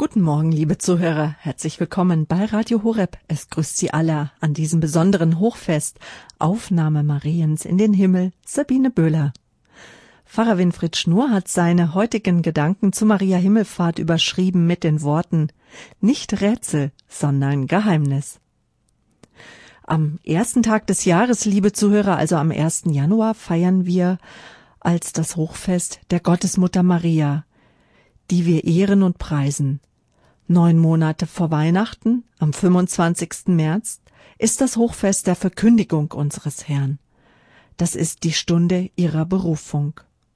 Guten Morgen, liebe Zuhörer. Herzlich willkommen bei Radio Horeb. Es grüßt Sie alle an diesem besonderen Hochfest. Aufnahme Mariens in den Himmel, Sabine Böhler. Pfarrer Winfried Schnurr hat seine heutigen Gedanken zu Maria Himmelfahrt überschrieben mit den Worten: Nicht Rätsel, sondern Geheimnis. Am ersten Tag des Jahres, liebe Zuhörer, also am 1. Januar, feiern wir als das Hochfest der Gottesmutter Maria, die wir ehren und preisen. 9 Monate vor Weihnachten, am 25. März, ist das Hochfest der Verkündigung unseres Herrn. Das ist die Stunde ihrer Berufung.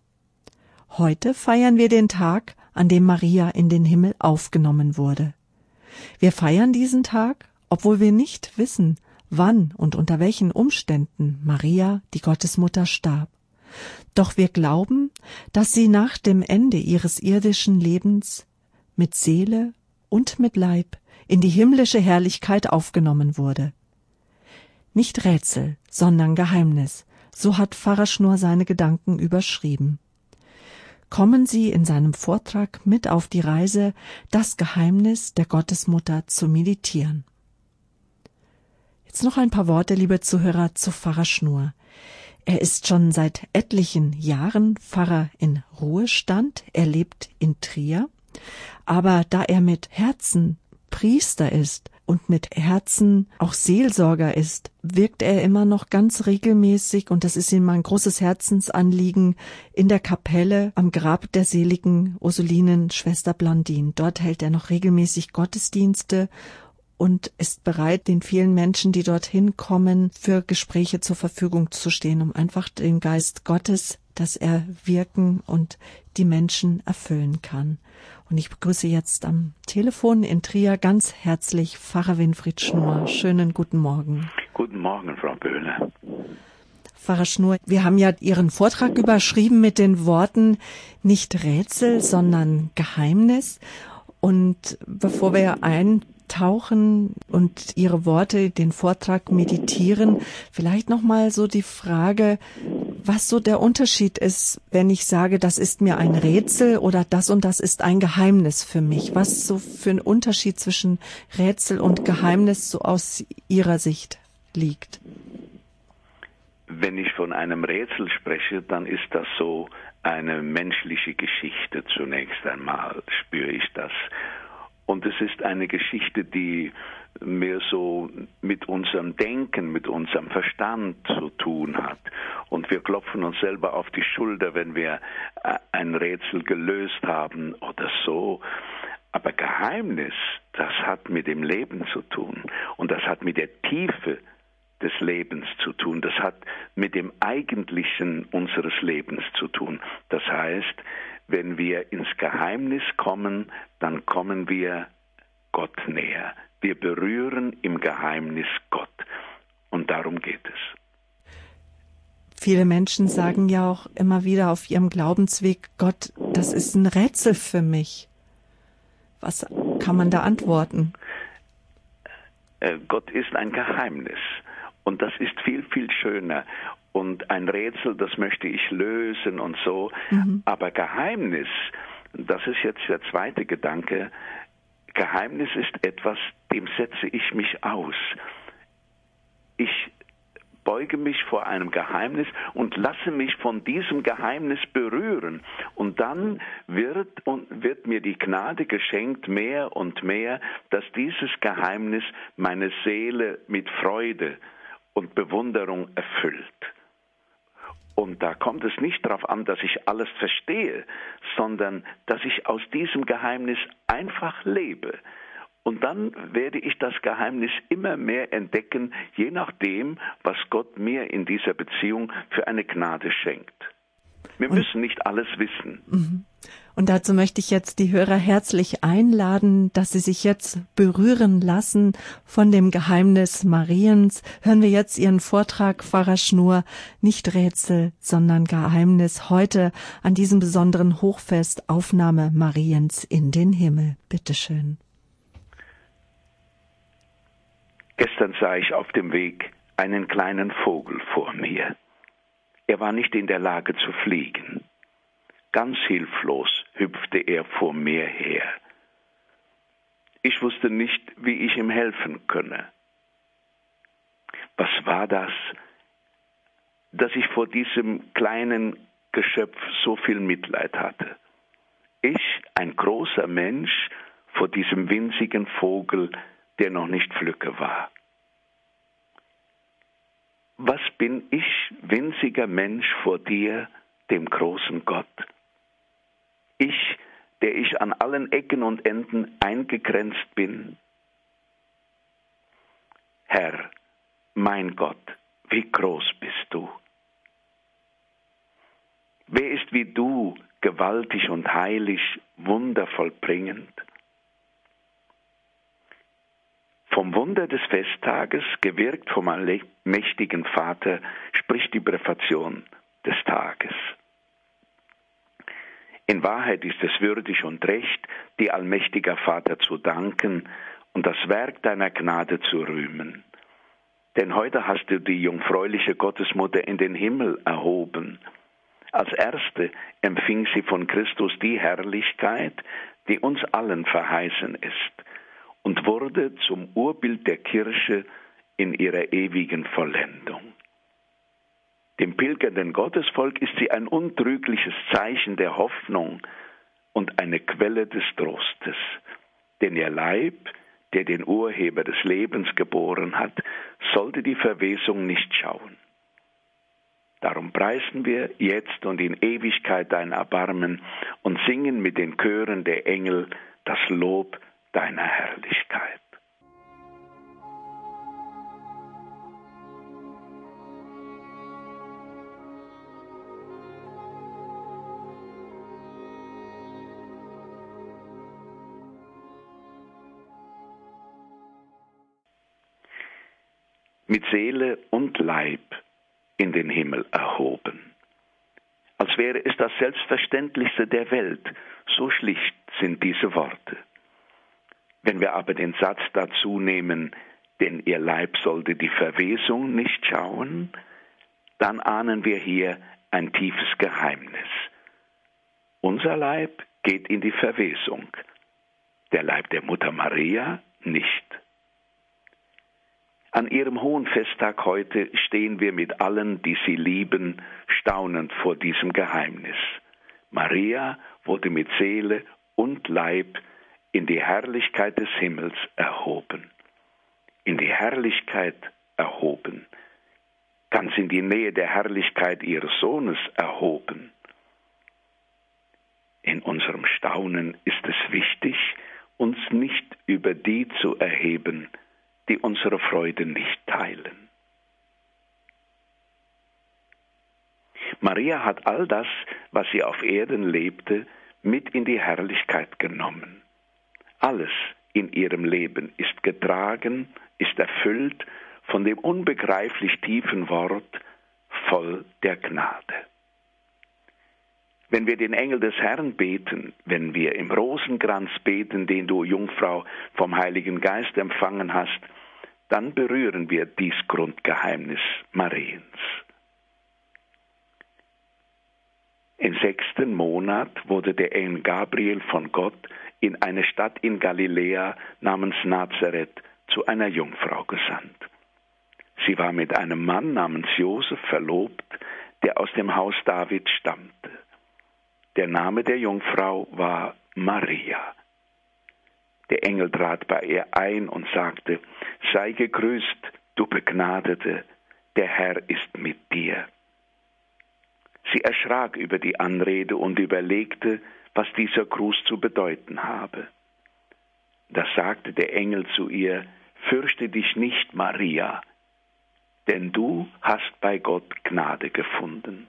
Heute feiern wir den Tag, an dem Maria in den Himmel aufgenommen wurde. Wir feiern diesen Tag, obwohl wir nicht wissen, wann und unter welchen Umständen Maria, die Gottesmutter, starb. Doch wir glauben, dass sie nach dem Ende ihres irdischen Lebens mit Seele und mit Leib in die himmlische Herrlichkeit aufgenommen wurde. Nicht Rätsel, sondern Geheimnis, so hat Pfarrer Schnurr seine Gedanken überschrieben. Kommen Sie in seinem Vortrag mit auf die Reise, das Geheimnis der Gottesmutter zu meditieren. Jetzt noch ein paar Worte, liebe Zuhörer, zu Pfarrer Schnurr. Er ist schon seit etlichen Jahren Pfarrer in Ruhestand. Er lebt in Trier. Aber da er mit Herzen Priester ist und mit Herzen auch Seelsorger ist, wirkt er immer noch ganz regelmäßig, und das ist ihm ein großes Herzensanliegen, in der Kapelle am Grab der seligen Ursulinen Schwester Blandin. Dort hält er noch regelmäßig Gottesdienste und ist bereit, den vielen Menschen, die dorthin kommen, für Gespräche zur Verfügung zu stehen, um einfach den Geist Gottes, dass er wirken und die Menschen erfüllen kann. Und ich begrüße jetzt am Telefon in Trier ganz herzlich Pfarrer Winfried Schnurr. Schönen guten Morgen. Guten Morgen, Frau Böhler. Pfarrer Schnurr, wir haben ja Ihren Vortrag überschrieben mit den Worten nicht Rätsel, sondern Geheimnis. Und bevor wir eintauchen und Ihre Worte, den Vortrag meditieren, vielleicht nochmal so die Frage, was so der Unterschied ist, wenn ich sage, das ist mir ein Rätsel oder das und das ist ein Geheimnis für mich. Was so für ein Unterschied zwischen Rätsel und Geheimnis so aus Ihrer Sicht liegt? Wenn ich von einem Rätsel spreche, dann ist das so eine menschliche Geschichte zunächst einmal, spüre ich das. Und es ist eine Geschichte, die mehr so mit unserem Denken, mit unserem Verstand zu tun hat. Und wir klopfen uns selber auf die Schulter, wenn wir ein Rätsel gelöst haben oder so. Aber Geheimnis, das hat mit dem Leben zu tun. Und das hat mit der Tiefe des Lebens zu tun. Das hat mit dem Eigentlichen unseres Lebens zu tun. Das heißt, wenn wir ins Geheimnis kommen, dann kommen wir Gott näher. Wir berühren im Geheimnis Gott. Und darum geht es. Viele Menschen sagen ja auch immer wieder auf ihrem Glaubensweg, Gott, das ist ein Rätsel für mich. Was kann man da antworten? Gott ist ein Geheimnis. Und das ist viel, viel schöner. Und ein Rätsel, das möchte ich lösen und so. Aber Geheimnis, das ist jetzt der zweite Gedanke, Geheimnis ist etwas, dem setze ich mich aus. Ich beuge mich vor einem Geheimnis und lasse mich von diesem Geheimnis berühren. Und dann wird mir die Gnade geschenkt, mehr und mehr, dass dieses Geheimnis meine Seele mit Freude und Bewunderung erfüllt. Und da kommt es nicht darauf an, dass ich alles verstehe, sondern dass ich aus diesem Geheimnis einfach lebe. Und dann werde ich das Geheimnis immer mehr entdecken, je nachdem, was Gott mir in dieser Beziehung für eine Gnade schenkt. Wir müssen nicht alles wissen. Und dazu möchte ich jetzt die Hörer herzlich einladen, dass sie sich jetzt berühren lassen von dem Geheimnis Mariens. Hören wir jetzt Ihren Vortrag, Pfarrer Schnurr, nicht Rätsel, sondern Geheimnis, heute an diesem besonderen Hochfest, Aufnahme Mariens in den Himmel. Bitte schön. Gestern sah ich auf dem Weg einen kleinen Vogel vor mir. Er war nicht in der Lage zu fliegen. Ganz hilflos hüpfte er vor mir her. Ich wusste nicht, wie ich ihm helfen könne. Was war das, dass ich vor diesem kleinen Geschöpf so viel Mitleid hatte? Ich, ein großer Mensch, vor diesem winzigen Vogel, der noch nicht Flücke war. Was bin ich, winziger Mensch, vor dir, dem großen Gott? Ich, der ich an allen Ecken und Enden eingegrenzt bin. Herr, mein Gott, wie groß bist du? Wer ist wie du, gewaltig und heilig, wundervollbringend? Vom Wunder des Festtages, gewirkt vom allmächtigen Vater, spricht die Präfation des Tages. In Wahrheit ist es würdig und recht, dir, allmächtiger Vater, zu danken und das Werk deiner Gnade zu rühmen. Denn heute hast du die jungfräuliche Gottesmutter in den Himmel erhoben. Als Erste empfing sie von Christus die Herrlichkeit, die uns allen verheißen ist, und wurde zum Urbild der Kirche in ihrer ewigen Vollendung. Dem pilgernden Gottesvolk ist sie ein untrügliches Zeichen der Hoffnung und eine Quelle des Trostes, denn ihr Leib, der den Urheber des Lebens geboren hat, sollte die Verwesung nicht schauen. Darum preisen wir jetzt und in Ewigkeit dein Erbarmen und singen mit den Chören der Engel das Lob deiner Herrlichkeit. Mit Seele und Leib in den Himmel erhoben. Als wäre es das Selbstverständlichste der Welt, so schlicht sind diese Worte. Wenn wir aber den Satz dazu nehmen, denn ihr Leib sollte die Verwesung nicht schauen, dann ahnen wir hier ein tiefes Geheimnis. Unser Leib geht in die Verwesung, der Leib der Mutter Maria nicht. An ihrem hohen Festtag heute stehen wir mit allen, die sie lieben, staunend vor diesem Geheimnis. Maria wurde mit Seele und Leib in die Herrlichkeit des Himmels erhoben. In die Herrlichkeit erhoben. Ganz in die Nähe der Herrlichkeit ihres Sohnes erhoben. In unserem Staunen ist es wichtig, uns nicht über die zu erheben, die unsere Freude nicht teilen. Maria hat all das, was sie auf Erden lebte, mit in die Herrlichkeit genommen. Alles in ihrem Leben ist getragen, ist erfüllt von dem unbegreiflich tiefen Wort, voll der Gnade. Wenn wir den Engel des Herrn beten, wenn wir im Rosenkranz beten, den du, Jungfrau, vom Heiligen Geist empfangen hast, dann berühren wir dies Grundgeheimnis Mariens. Im 6. Monat wurde der Engel Gabriel von Gott in eine Stadt in Galiläa namens Nazareth zu einer Jungfrau gesandt. Sie war mit einem Mann namens Josef verlobt, der aus dem Haus David stammte. Der Name der Jungfrau war Maria. Der Engel trat bei ihr ein und sagte: Sei gegrüßt, du Begnadete, der Herr ist mit dir. Sie erschrak über die Anrede und überlegte, was dieser Gruß zu bedeuten habe. Da sagte der Engel zu ihr: Fürchte dich nicht, Maria, denn du hast bei Gott Gnade gefunden.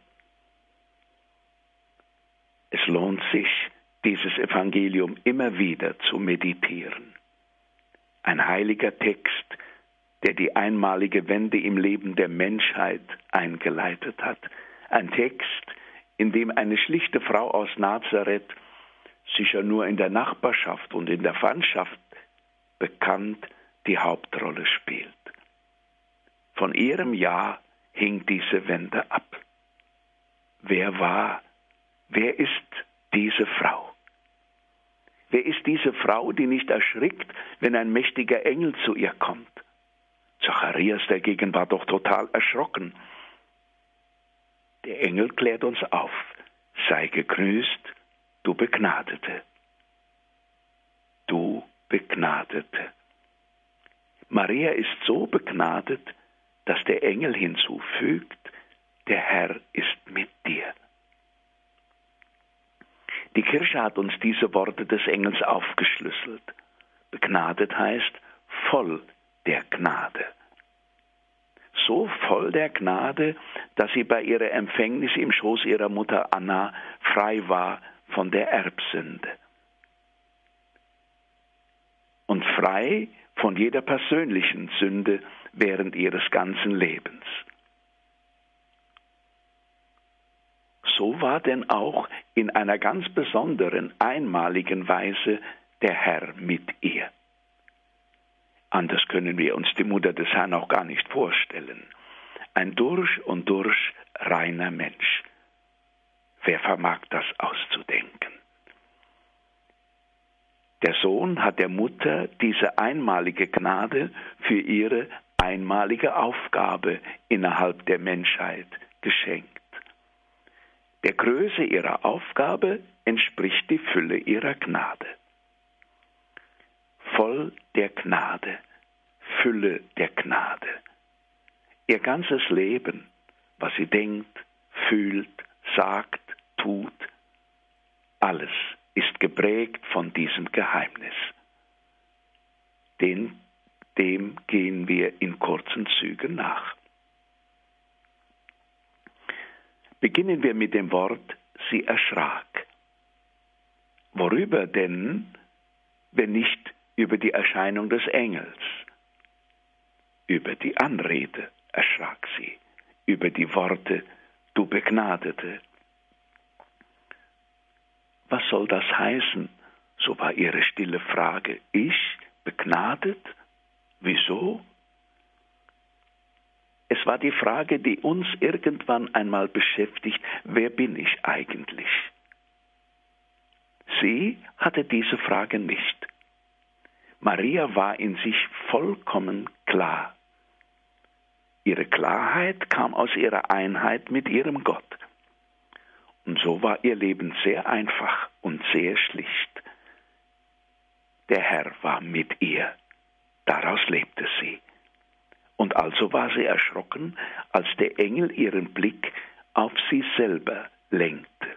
Es lohnt sich, dieses Evangelium immer wieder zu meditieren. Ein heiliger Text, der die einmalige Wende im Leben der Menschheit eingeleitet hat. Ein Text, in dem eine schlichte Frau aus Nazareth, sicher nur in der Nachbarschaft und in der Verwandtschaft bekannt, die Hauptrolle spielt. Von ihrem Ja hing diese Wende ab. Wer ist diese Frau? Wer ist diese Frau, die nicht erschrickt, wenn ein mächtiger Engel zu ihr kommt? Zacharias dagegen war doch total erschrocken. Der Engel klärt uns auf. Sei gegrüßt, du Begnadete. Du Begnadete. Maria ist so begnadet, dass der Engel hinzufügt, der Herr ist mit dir. Die Kirche hat uns diese Worte des Engels aufgeschlüsselt. Begnadet heißt voll der Gnade. So voll der Gnade, dass sie bei ihrer Empfängnis im Schoß ihrer Mutter Anna frei war von der Erbsünde. Und frei von jeder persönlichen Sünde während ihres ganzen Lebens. So war denn auch in einer ganz besonderen, einmaligen Weise der Herr mit ihr. Anders können wir uns die Mutter des Herrn auch gar nicht vorstellen. Ein durch und durch reiner Mensch. Wer vermag das auszudenken? Der Sohn hat der Mutter diese einmalige Gnade für ihre einmalige Aufgabe innerhalb der Menschheit geschenkt. Der Größe ihrer Aufgabe entspricht die Fülle ihrer Gnade. Voll der Gnade, Fülle der Gnade. Ihr ganzes Leben, was sie denkt, fühlt, sagt, tut, alles ist geprägt von diesem Geheimnis. Dem gehen wir in kurzen Zügen nach. Beginnen wir mit dem Wort, sie erschrak. Worüber denn, wenn nicht über die Erscheinung des Engels? Über die Anrede erschrak sie, über die Worte, du Begnadete. Was soll das heißen? So war ihre stille Frage. Ich, begnadet? Wieso? Es war die Frage, die uns irgendwann einmal beschäftigt, wer bin ich eigentlich? Sie hatte diese Frage nicht. Maria war in sich vollkommen klar. Ihre Klarheit kam aus ihrer Einheit mit ihrem Gott. Und so war ihr Leben sehr einfach und sehr schlicht. Der Herr war mit ihr. Daraus lebte sie. Und also war sie erschrocken, als der Engel ihren Blick auf sie selber lenkte.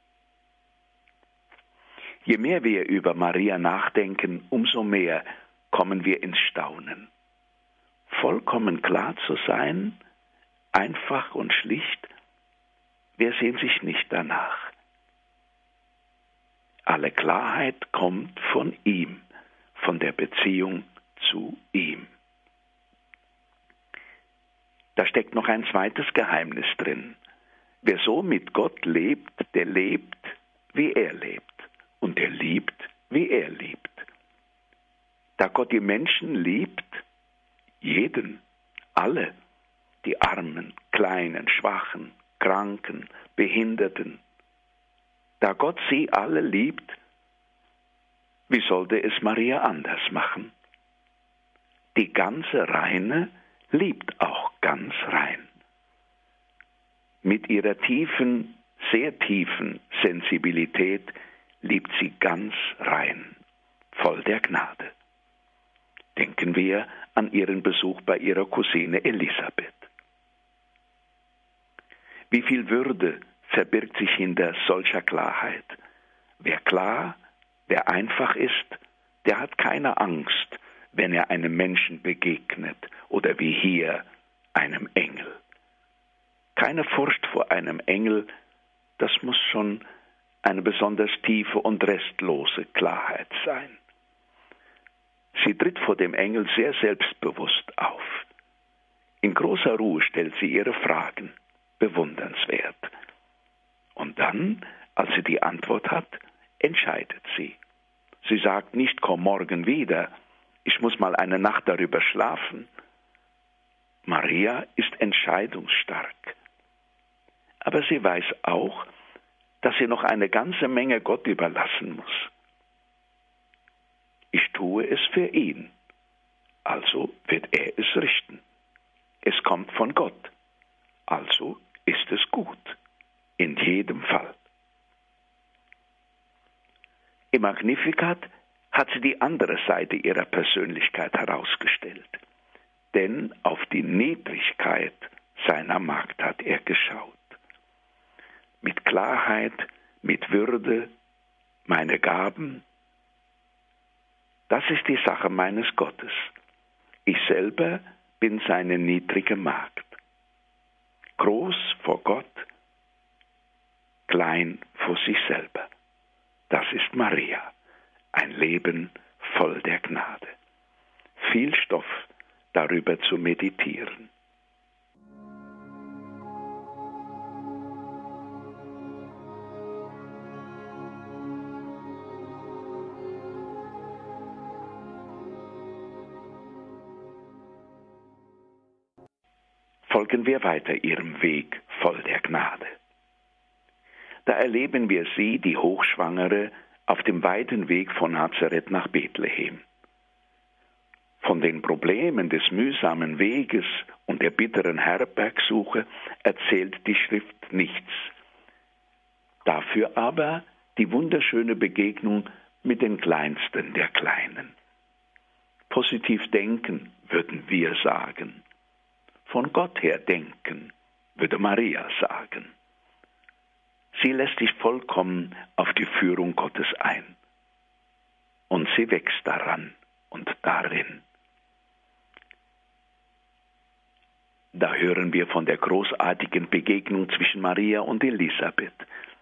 Je mehr wir über Maria nachdenken, umso mehr kommen wir ins Staunen. Vollkommen klar zu sein, einfach und schlicht, wer sehnt sich nicht danach? Alle Klarheit kommt von ihm, von der Beziehung zu ihm. Da steckt noch ein zweites Geheimnis drin. Wer so mit Gott lebt, der lebt, wie er lebt. Und der liebt, wie er liebt. Da Gott die Menschen liebt, jeden, alle, die Armen, Kleinen, Schwachen, Kranken, Behinderten. Da Gott sie alle liebt, wie sollte es Maria anders machen? Die ganze Reine liebt auch ganz rein. Mit ihrer tiefen, sehr tiefen Sensibilität liebt sie ganz rein, voll der Gnade. Denken wir an ihren Besuch bei ihrer Cousine Elisabeth. Wie viel Würde verbirgt sich hinter solcher Klarheit? Wer klar, wer einfach ist, der hat keine Angst, wenn er einem Menschen begegnet oder wie hier einem Engel. Keine Furcht vor einem Engel, das muss schon eine besonders tiefe und restlose Klarheit sein. Sie tritt vor dem Engel sehr selbstbewusst auf. In großer Ruhe stellt sie ihre Fragen, bewundernswert. Und dann, als sie die Antwort hat, entscheidet sie. Sie sagt nicht, komm morgen wieder, ich muss mal eine Nacht darüber schlafen. Maria ist entscheidungsstark. Aber sie weiß auch, dass sie noch eine ganze Menge Gott überlassen muss. tue es für ihn. Also wird er es richten. Es kommt von Gott. Also ist es gut. In jedem Fall. Im Magnificat hat sie die andere Seite ihrer Persönlichkeit herausgestellt. Denn auf die Niedrigkeit seiner Magd hat er geschaut. Mit Klarheit, mit Würde, meine Gaben, das ist die Sache meines Gottes. Ich selber bin seine niedrige Magd. Groß vor Gott, klein vor sich selber. Das ist Maria, ein Leben voll der Gnade. Viel Stoff darüber zu meditieren. Folgen wir weiter ihrem Weg voll der Gnade. Da erleben wir sie, die Hochschwangere, auf dem weiten Weg von Nazareth nach Bethlehem. Von den Problemen des mühsamen Weges und der bitteren Herbergsuche erzählt die Schrift nichts. Dafür aber die wunderschöne Begegnung mit den Kleinsten der Kleinen. Positiv denken, würden wir sagen. Von Gott her denken, würde Maria sagen. Sie lässt sich vollkommen auf die Führung Gottes ein. Und sie wächst daran und darin. Da hören wir von der großartigen Begegnung zwischen Maria und Elisabeth.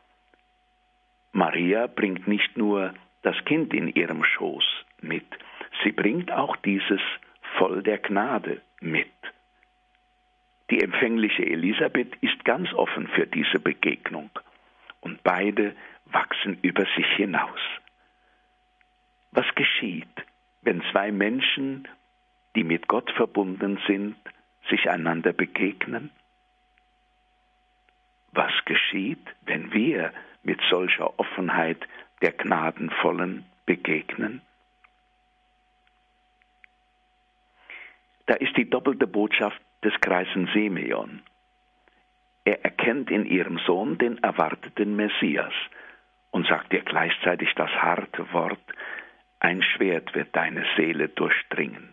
Maria bringt nicht nur das Kind in ihrem Schoß mit, sie bringt auch dieses voll der Gnade mit. Die empfängliche Elisabeth ist ganz offen für diese Begegnung und beide wachsen über sich hinaus. Was geschieht, wenn zwei Menschen, die mit Gott verbunden sind, sich einander begegnen? Was geschieht, wenn wir mit solcher Offenheit der Gnadenvollen begegnen? Da ist die doppelte Botschaft des Greisen Simeon. Er erkennt in ihrem Sohn den erwarteten Messias und sagt ihr gleichzeitig das harte Wort: Ein Schwert wird deine Seele durchdringen.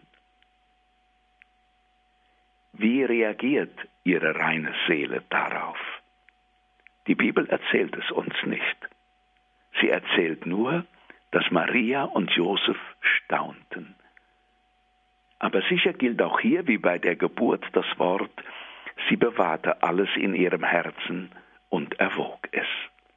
Wie reagiert ihre reine Seele darauf? Die Bibel erzählt es uns nicht. Sie erzählt nur, dass Maria und Josef staunten. Aber sicher gilt auch hier wie bei der Geburt das Wort: Sie bewahrte alles in ihrem Herzen und erwog es.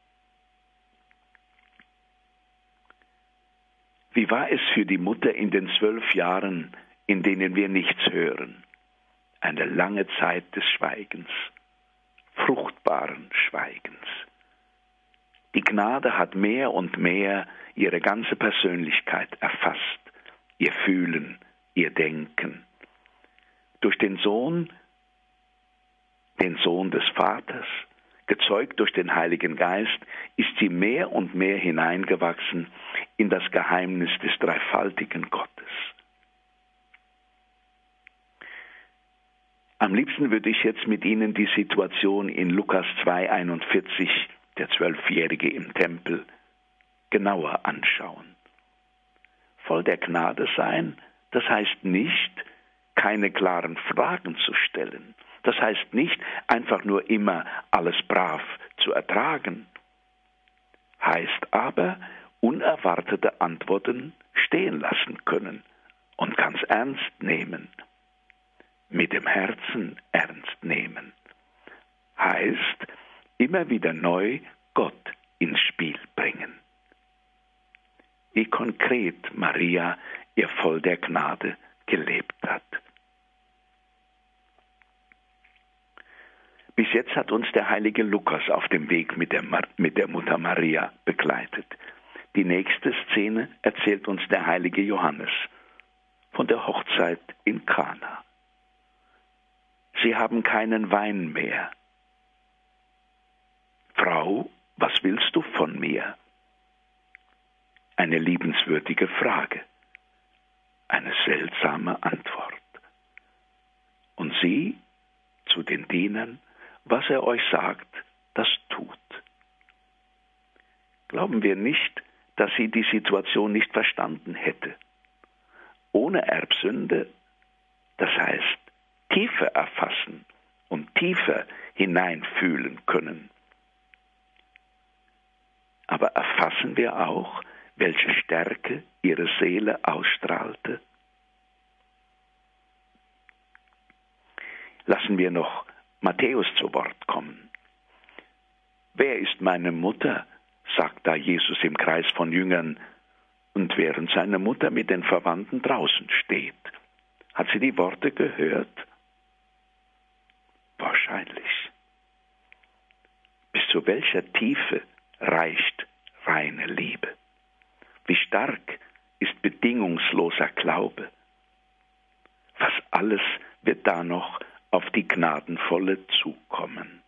Wie war es für die Mutter in den 12 Jahren, in denen wir nichts hören? Eine lange Zeit des Schweigens, fruchtbaren Schweigens. Die Gnade hat mehr und mehr ihre ganze Persönlichkeit erfasst, ihr Fühlen, ihr Denken. Durch den Sohn des Vaters, gezeugt durch den Heiligen Geist, ist sie mehr und mehr hineingewachsen in das Geheimnis des dreifaltigen Gottes. Am liebsten würde ich jetzt mit Ihnen die Situation in Lukas 2,41, der 12-Jährige im Tempel, genauer anschauen. Voll der Gnade sein, das heißt nicht, keine klaren Fragen zu stellen. Das heißt nicht, einfach nur immer alles brav zu ertragen. Heißt aber, unerwartete Antworten stehen lassen können und ganz ernst nehmen. Mit dem Herzen ernst nehmen. Heißt, immer wieder neu Gott ins Spiel bringen. Wie konkret Maria ihr voll der Gnade gelebt hat. Bis jetzt hat uns der heilige Lukas auf dem Weg mit der Mutter Maria begleitet. Die nächste Szene erzählt uns der heilige Johannes von der Hochzeit in Kana. Sie haben keinen Wein mehr. Frau, was willst du von mir? Eine liebenswürdige Frage. Eine seltsame Antwort. Und sie zu den Dienern: Was er euch sagt, das tut. Glauben wir nicht, dass sie die Situation nicht verstanden hätte. Ohne Erbsünde, das heißt tiefer erfassen und tiefer hineinfühlen können. Aber erfassen wir auch, welche Stärke ihre Seele ausstrahlte? Lassen wir noch Matthäus zu Wort kommen. Wer ist meine Mutter? Sagt da Jesus im Kreis von Jüngern, und während seine Mutter mit den Verwandten draußen steht. Hat sie die Worte gehört? Wahrscheinlich. Bis zu welcher Tiefe reicht reine Liebe? Wie stark ist bedingungsloser Glaube? Was alles wird da noch auf die Gnadenvolle zukommen?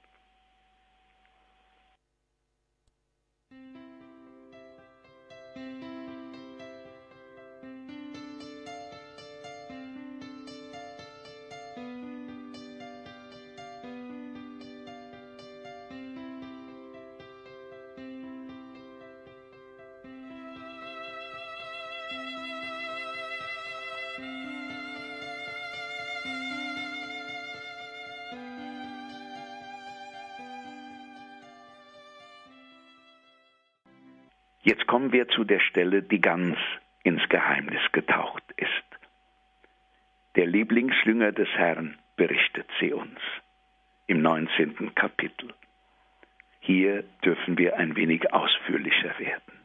Jetzt kommen wir zu der Stelle, die ganz ins Geheimnis getaucht ist. Der Lieblingsjünger des Herrn berichtet sie uns im 19. Kapitel. Hier dürfen wir ein wenig ausführlicher werden.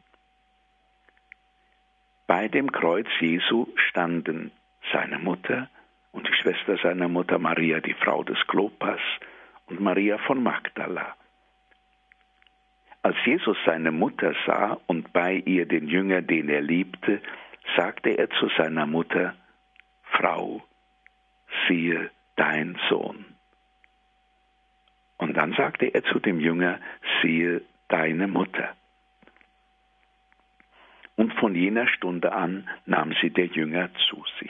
Bei dem Kreuz Jesu standen seine Mutter und die Schwester seiner Mutter Maria, die Frau des Klopas, und Maria von Magdala. Als Jesus seine Mutter sah und bei ihr den Jünger, den er liebte, sagte er zu seiner Mutter: Frau, siehe dein Sohn. Und dann sagte er zu dem Jünger: Siehe deine Mutter. Und von jener Stunde an nahm sie der Jünger zu sich.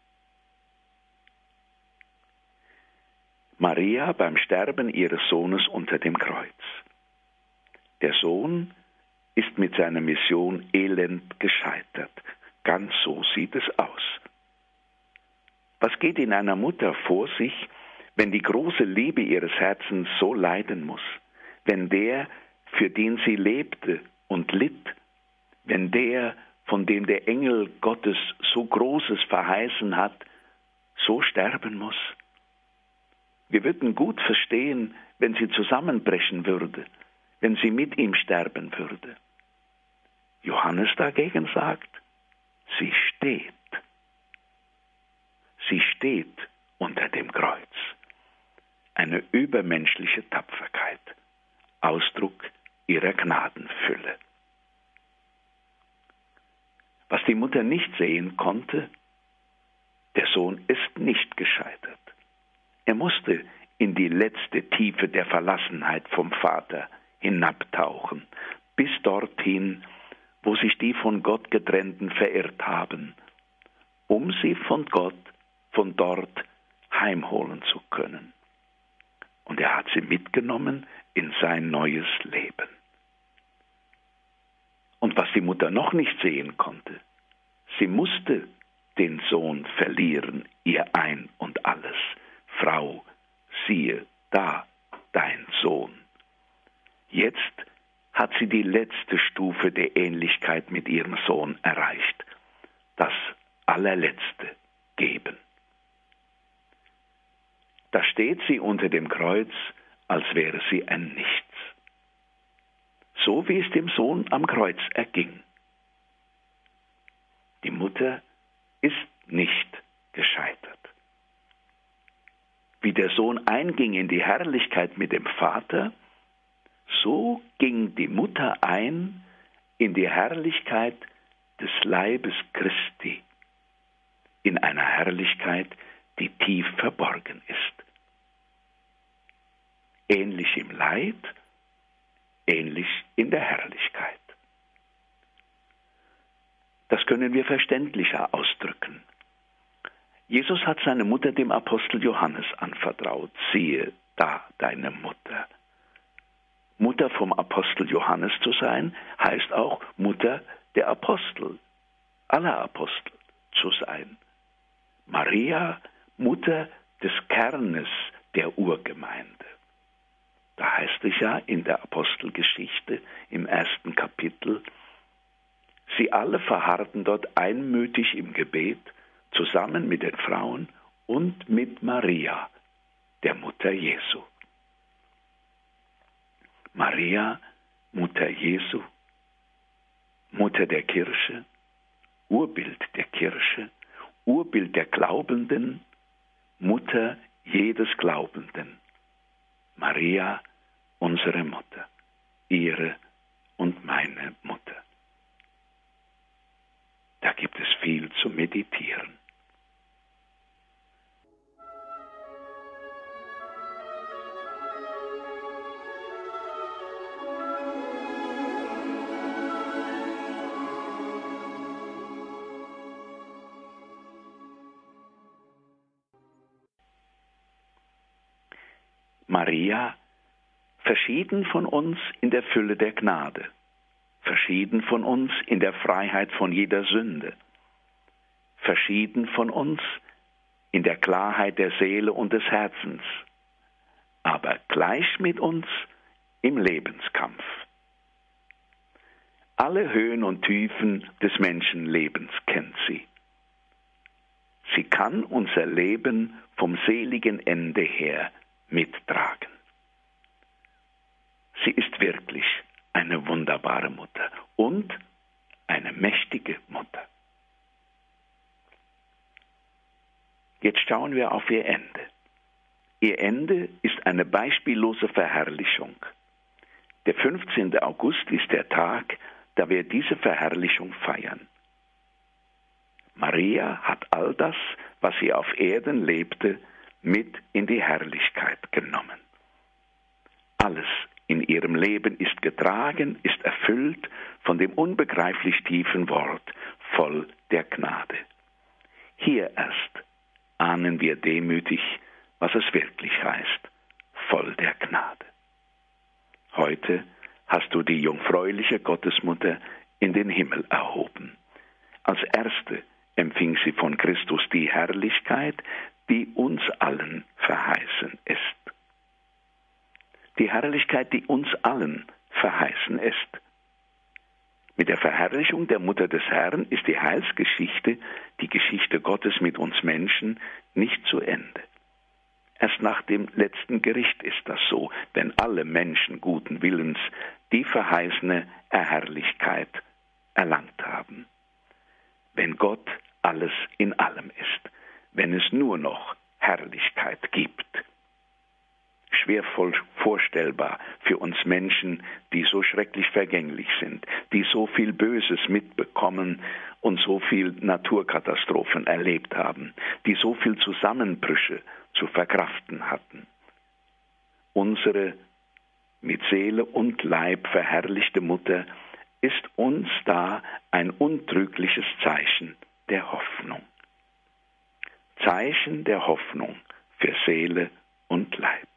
Maria beim Sterben ihres Sohnes unter dem Kreuz. Der Sohn ist mit seiner Mission elend gescheitert. Ganz so sieht es aus. Was geht in einer Mutter vor sich, wenn die große Liebe ihres Herzens so leiden muss? Wenn der, für den sie lebte und litt, wenn der, von dem der Engel Gottes so Großes verheißen hat, so sterben muss? Wir würden gut verstehen, wenn sie zusammenbrechen würde, wenn sie mit ihm sterben würde. Johannes dagegen sagt, sie steht. Sie steht unter dem Kreuz. Eine übermenschliche Tapferkeit, Ausdruck ihrer Gnadenfülle. Was die Mutter nicht sehen konnte, der Sohn ist nicht gescheitert. Er musste in die letzte Tiefe der Verlassenheit vom Vater hinabtauchen, bis dorthin, wo sich die von Gott getrennten verirrt haben, um sie von Gott von dort heimholen zu können. Und er hat sie mitgenommen in sein neues Leben. Und was die Mutter noch nicht sehen konnte, sie musste den Sohn verlieren, ihr Ein und Alles. Frau, siehe da dein Sohn. Jetzt hat sie die letzte Stufe der Ähnlichkeit mit ihrem Sohn erreicht, das allerletzte Geben. Da steht sie unter dem Kreuz, als wäre sie ein Nichts. So wie es dem Sohn am Kreuz erging. Die Mutter ist nicht gescheitert. Wie der Sohn einging in die Herrlichkeit mit dem Vater, so ging die Mutter ein in die Herrlichkeit des Leibes Christi, in einer Herrlichkeit, die tief verborgen ist. Ähnlich im Leid, ähnlich in der Herrlichkeit. Das können wir verständlicher ausdrücken. Jesus hat seine Mutter dem Apostel Johannes anvertraut. Siehe, da deine Mutter. Mutter vom Apostel Johannes zu sein, heißt auch Mutter der Apostel, aller Apostel zu sein. Maria, Mutter des Kernes der Urgemeinde. Da heißt es ja in der Apostelgeschichte im 1. Kapitel, sie alle verharrten dort einmütig im Gebet, zusammen mit den Frauen und mit Maria, der Mutter Jesu. Maria, Mutter Jesu, Mutter der Kirche, Urbild der Kirche, Urbild der Glaubenden, Mutter jedes Glaubenden. Maria, unsere Mutter, ihre und meine Mutter. Da gibt es viel zu meditieren. Maria, verschieden von uns in der Fülle der Gnade, verschieden von uns in der Freiheit von jeder Sünde, verschieden von uns in der Klarheit der Seele und des Herzens, aber gleich mit uns im Lebenskampf. Alle Höhen und Tiefen des Menschenlebens kennt sie. Sie kann unser Leben vom seligen Ende her mittragen. Sie ist wirklich eine wunderbare Mutter und eine mächtige Mutter. Jetzt schauen wir auf ihr Ende. Ihr Ende ist eine beispiellose Verherrlichung. Der 15. August ist der Tag, da wir diese Verherrlichung feiern. Maria hat all das, was sie auf Erden lebte, mit in die Herrlichkeit genommen. Alles in ihrem Leben ist getragen, ist erfüllt von dem unbegreiflich tiefen Wort, voll der Gnade. Hier erst ahnen wir demütig, was es wirklich heißt, voll der Gnade. Heute hast du die jungfräuliche Gottesmutter in den Himmel erhoben. Als Erste empfing sie von Christus die Herrlichkeit, die uns allen verheißen ist. Die Herrlichkeit, die uns allen verheißen ist. Mit der Verherrlichung der Mutter des Herrn ist die Heilsgeschichte, die Geschichte Gottes mit uns Menschen, nicht zu Ende. Erst nach dem letzten Gericht ist das so, wenn alle Menschen guten Willens die verheißene Herrlichkeit erlangt haben. Wenn Gott alles in allem ist, wenn es nur noch Herrlichkeit gibt. Schwer vorstellbar für uns Menschen, die so schrecklich vergänglich sind, die so viel Böses mitbekommen und so viel Naturkatastrophen erlebt haben, die so viel Zusammenbrüche zu verkraften hatten. Unsere mit Seele und Leib verherrlichte Mutter ist uns da ein untrügliches Zeichen der Hoffnung. Zeichen der Hoffnung für Seele und Leib.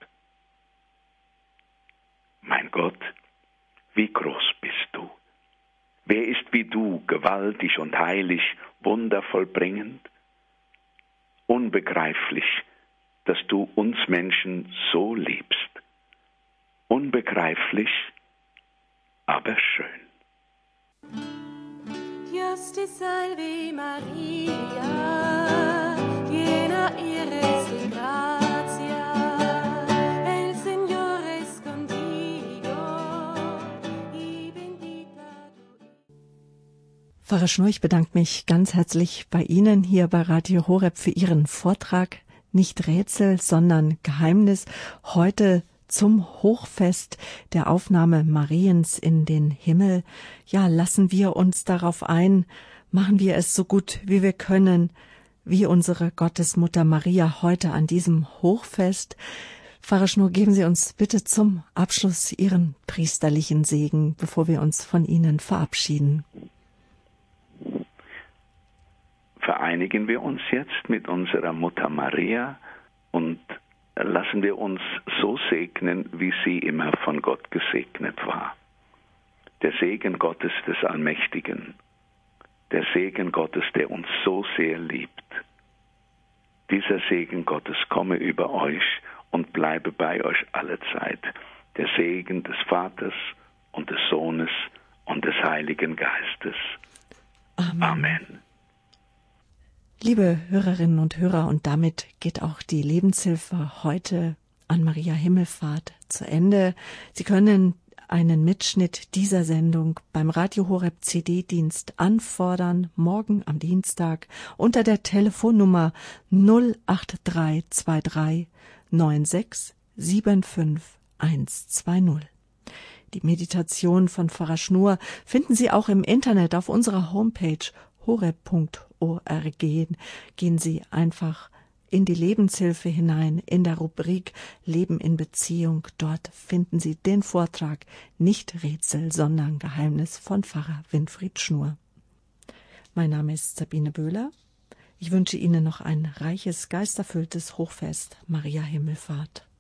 Mein Gott, wie groß bist du? Wer ist wie du, gewaltig und heilig, Wunder vollbringend? Unbegreiflich, dass du uns Menschen so liebst. Unbegreiflich, aber schön. Dios te salve María, llena eres de gracia, el Señor es contigo y bendita du. Pfarrer Schnur, ich bedanke mich ganz herzlich bei Ihnen hier bei Radio Horeb für Ihren Vortrag. Nicht Rätsel, sondern Geheimnis. Heute zum Hochfest der Aufnahme Mariens in den Himmel. Ja, lassen wir uns darauf ein, machen wir es so gut wie wir können, wie unsere Gottesmutter Maria heute an diesem Hochfest. Pfarrer Schnur, geben Sie uns bitte zum Abschluss Ihren priesterlichen Segen, bevor wir uns von Ihnen verabschieden. vereinigen wir uns jetzt mit unserer Mutter Maria und lassen wir uns so segnen, wie sie immer von Gott gesegnet war. Der Segen Gottes des Allmächtigen, der Segen Gottes, der uns so sehr liebt. Dieser Segen Gottes komme über euch und bleibe bei euch alle Zeit. Der Segen des Vaters und des Sohnes und des Heiligen Geistes. Amen. Amen. Liebe Hörerinnen und Hörer, und damit geht auch die Lebenshilfe heute an Maria Himmelfahrt zu Ende. Sie können einen Mitschnitt dieser Sendung beim Radio Horeb CD-Dienst anfordern, morgen am Dienstag unter der Telefonnummer 08323 96 75 120. Die Meditation von Pfarrer Schnur finden Sie auch im Internet auf unserer Homepage horeb.org. Gehen Sie einfach in die Lebenshilfe hinein, in der Rubrik Leben in Beziehung. Dort finden Sie den Vortrag Nicht Rätsel, sondern Geheimnis von Pfarrer Winfried Schnur. Mein Name ist Sabine Böhler. Ich wünsche Ihnen noch ein reiches, geisterfülltes Hochfest Maria Himmelfahrt.